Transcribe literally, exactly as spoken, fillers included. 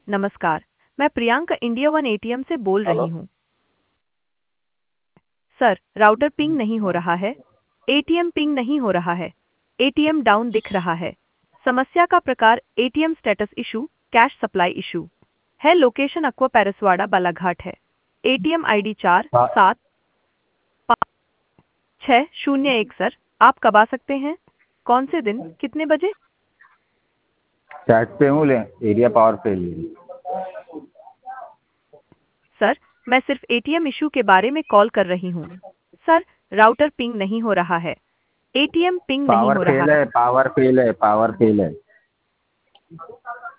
नमस्कार, मैं Priyanka India one ATM से बोल हेलो। रही हूँ। सर, राउटर पिंग नहीं हो रहा है। एटीएम पिंग नहीं हो रहा है। एटीएम डाउन दिख रहा है। समस्या का प्रकार ATM status issue, cash supply issue है। लोकेशन अक्वा पैरसवाड़ा बालाघाट है। एटीएम आईडी चार हाँ, सात पाँच छः शून्य एक। सर, आप कब आ सकते हैं? कौन से दिन, कितने बजे? चैट पे हूँ ले एरिया पावर पे ले। सर, मैं सिर्फ एटीएम इशू के बारे में कॉल कर रही हूँ। सर, राउटर पिंग नहीं हो रहा है। एटीएम पिंग नहीं पावर हो रहा फेल है। है पावर फेल है पावर फेल है।